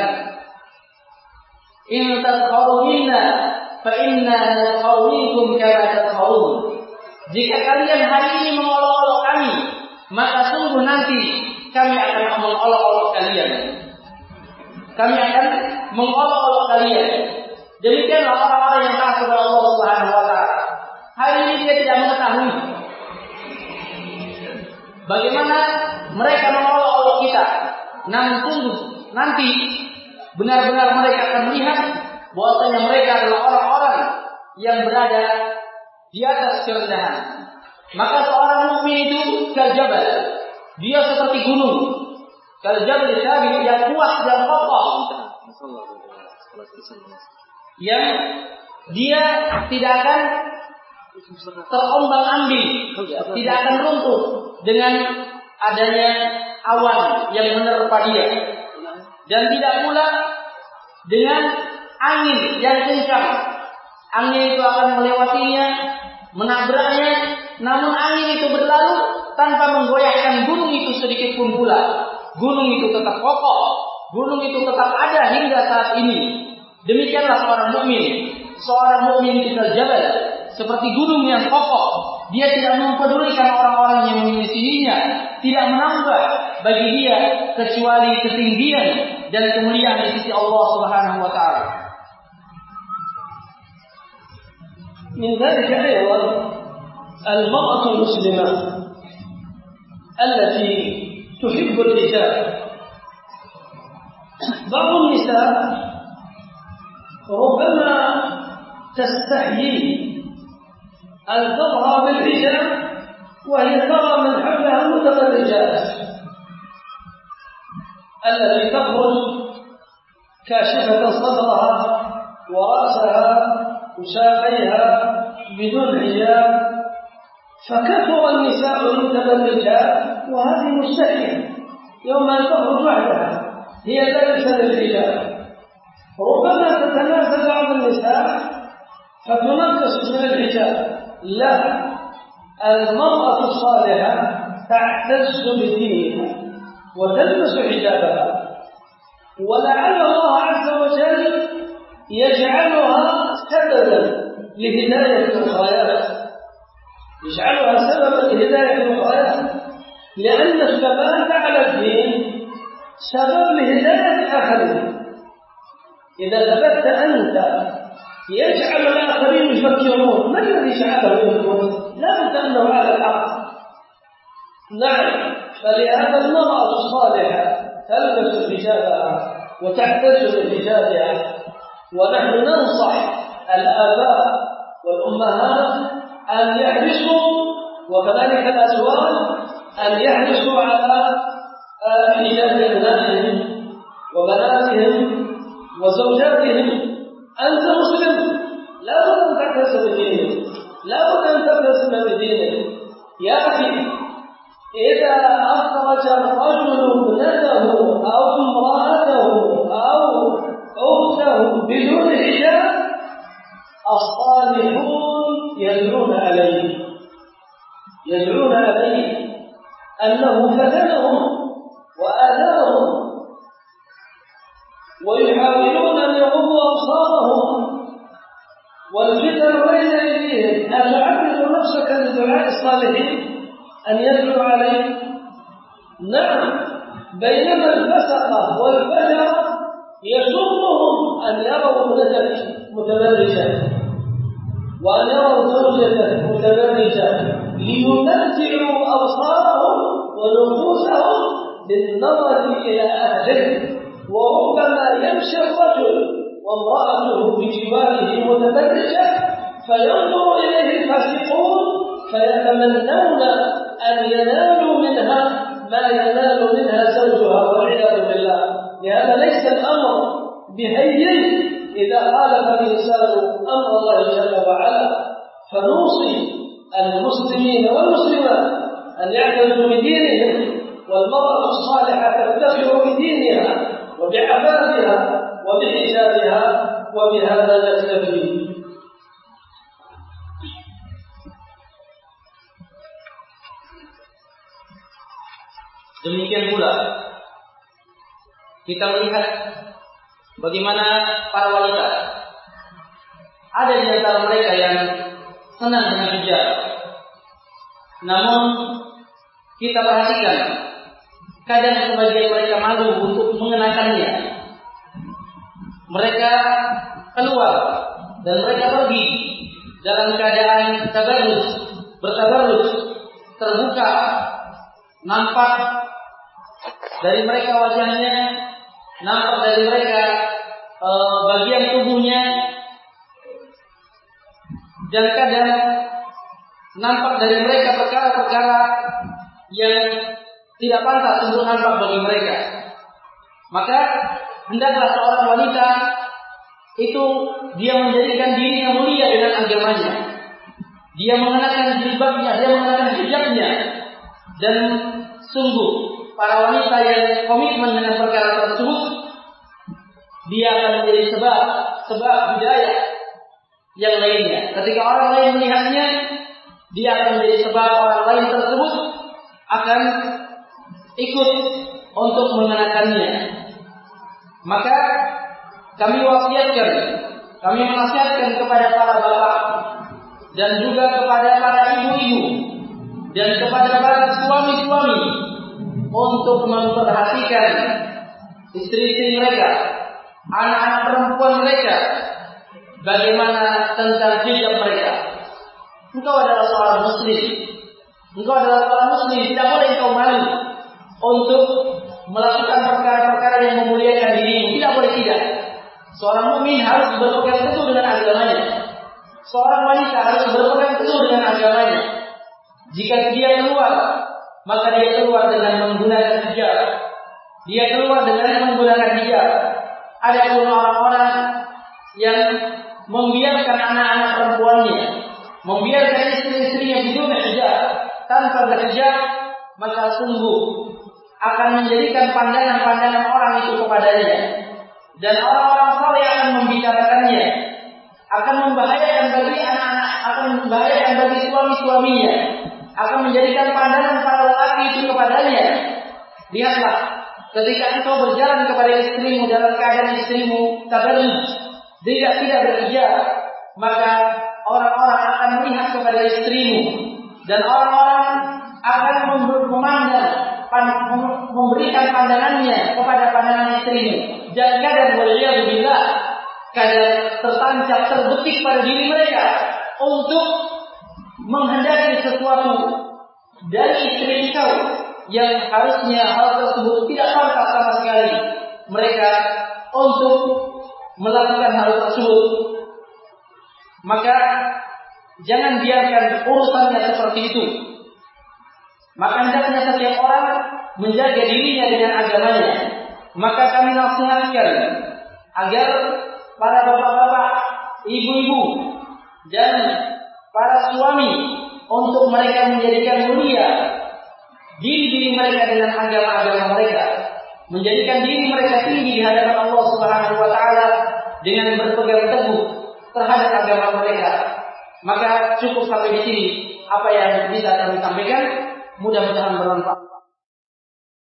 "In tasharu minna fa inna nasharu minkum kama tasharun." Jika kalian hari ini mengolok-olok kami, maka sungguh nanti kami akan mengolok-olok kalian. Kami akan mengolok-olok kalian. Demikianlah orang-orang yang taat kepada Allah Subhanahu wa taala. Hari ini dia tidak mengetahui bagaimana mereka mengolok-olok kita. Namun sungguh nanti benar-benar mereka akan melihat bahwasanya mereka adalah orang-orang yang berada di atas kerendahan. Maka seorang mukmin itu kaljabal, dia seperti gunung. Kaljabal sabit yang kuat dan kokoh, yang dia tidak akan terombang-ambing, tidak akan runtuh dengan adanya awan yang menerpa dia, dan tidak pula dengan angin yang kencang. Angin itu akan melewatinya, menabraknya, namun angin itu berlalu tanpa menggoyahkan gunung itu sedikit pun pula. Gunung itu tetap kokoh, gunung itu tetap ada hingga saat ini. Demikianlah seorang mukmin. Seorang mukmin itu kaljabal, seperti gunung yang kokoh. Dia tidak mempedulikan orang-orang yang menyelisihinya, tidak menambah bagi dia kecuali ketinggian dan kemuliaan di sisi Allah Subhanahu wa taala. من ذلك أيضا المرأة المسلمة التي تحب الحجاب. بعض النساء ربما تستحيي أن تظهر بالحجاب وهي ترى من حولها متبرجات التي تخرج كاشفة صدرها ورأسها وساقيها بدون حجاب، فكثر النساء المتبرجات وهذه مستحيلة. يوم أن تخرج وحدها هي لابسة للحجاب، ربما تتنازل بعض النساء فتنقص من الحجاب. لا، المرأة الصالحة تعتز بدينها وتلبس حجابها، ولعل الله عز وجل يجعلها سببا لهداية الأخريات، يجعلها سببا لهداية الأخريات، لأن الثبات على الدين سبب لهداية الآخرين. إذا ثبت أنت يجعل الآخرين يفكرون ما الذي جعله يفكر؟ لا بد أنه على الحق. نعم، فلهذا المرأة الصالحة تلبس حجابها وتعتز بحجابها. ونحن ننصح الآباء والأمهات أن يحرصوا، وكذلك الأزواج أن يحرصوا على حجاب أبنائهم وبناتهم وزوجاتهم، أنت مسلم لابد أن تعتز بدينك، لابد أن تلتزم بدينك. يا أخي إذا أخرج الرجل ابنته أو امرأته أو أخته بدون حجاب الصالحون يدعون عليه أنه فتنهم وآذاهم، ويحاولون أن يغضوا أبصارهم، والفتن بين أيديهم. أن تعرض نفسك لدعاء الصالحين أن يدعو عليك؟ نعم. بينما الفسقة والفجر يسرهم أن يروا ابنتك متبرجة وأن يروا زوجتك متبرجة ليمتعوا أبصارهم ونفوسهم بالنظر إلى أهله. وربما يمشي الرجل وامرأته بجواره متبرجة فينظر إليه الفاسقون فيتمنون أن ينالوا منها ما ينال منها زوجها والعياذ بالله. لهذا ليس الأمر بهين إذا خالف الإنسان أمر الله جل وعلا. فنوصي المسلمين والمسلمات أن يعتنوا بدينهم، والمرأة الصالحة تفتخر بدينها وبعفافها وبحجابها، وبهذا نكتفي. Demikian pula kita melihat bagaimana para wanita, ada di antara mereka yang senang dengan hijab, namun kita perhatikan kadang sebagian mereka malu untuk mengenakannya. Mereka keluar dan mereka pergi dalam keadaan bertabarruj, terbuka, nampak dari mereka wajahnya, nampak dari mereka bagian tubuhnya, dan kadang nampak dari mereka perkara-perkara yang tidak pantas untuk nampak bagi mereka. Maka hendaklah seorang wanita itu dia menjadikan dirinya mulia dengan agamanya. Dia mengenakan jilbabnya, dia mengenakan hijabnya, dan sungguh para wanita yang komitmen dengan perkara tersebut, dia akan menjadi sebab hidayah yang lainnya. Ketika orang lain melihatnya, dia akan menjadi sebab orang lain tersebut akan ikut untuk mengenakannya. Maka kami menasihatkan kepada para bapak dan juga kepada para ibu-ibu dan kepada para suami-suami untuk memperhatikan istri-istri mereka, anak-anak perempuan mereka, bagaimana tentang hijab mereka. Engkau adalah seorang muslim, tidak boleh engkau malu untuk melakukan perkara-perkara yang memuliakan dirimu. Tidak boleh tidak. Seorang mukmin harus berpegang teguh dengan agamanya. Seorang wanita harus berpegang teguh dengan agamanya. Jika dia keluar, maka dia keluar dengan menggunakan hijab. Dia keluar dengan menggunakan hijab. Adapun orang-orang yang membiarkan anak-anak perempuannya, membiarkan istri-istrinya bidun hijab, tanpa berhijab, maka sungguh akan menjadikan pandangan-pandangan orang itu kepadanya, dan orang-orang saleh akan membicarakannya, akan membahayakan bagi anak-anak, akan membahayakan bagi suami-suaminya, akan menjadikan pandangan para lelaki itu kepadanya. Lihatlah, ketika engkau berjalan kepada istrimu dalam keadaan istrimu tabarruj, tidak berhijab, maka orang-orang akan melihat kepada istrimu, dan orang-orang akan memberikan pandangannya kepada pandangan istrimu. Dan kadang waliyadzubillah, kadang terbetik pada diri mereka untuk menghendaki sesuatu dari istri engkau yang harusnya hal tersebut tidak pantas sama sekali mereka untuk melakukan hal tersebut. Maka jangan biarkan urusannya seperti itu. Maka hendaknya setiap orang menjaga dirinya dengan agamanya. Maka kami nasihatkan agar para bapak-bapak ibu-ibu dan para suami untuk mereka menjadikan mulia diri mereka dengan agama-agama mereka, menjadikan diri mereka tinggi di hadapan Allah Subhanahu wa taala dengan berpegang teguh terhadap agama mereka. Maka cukup sampai di sini apa yang bisa kami sampaikan, mudah-mudahan bermanfaat.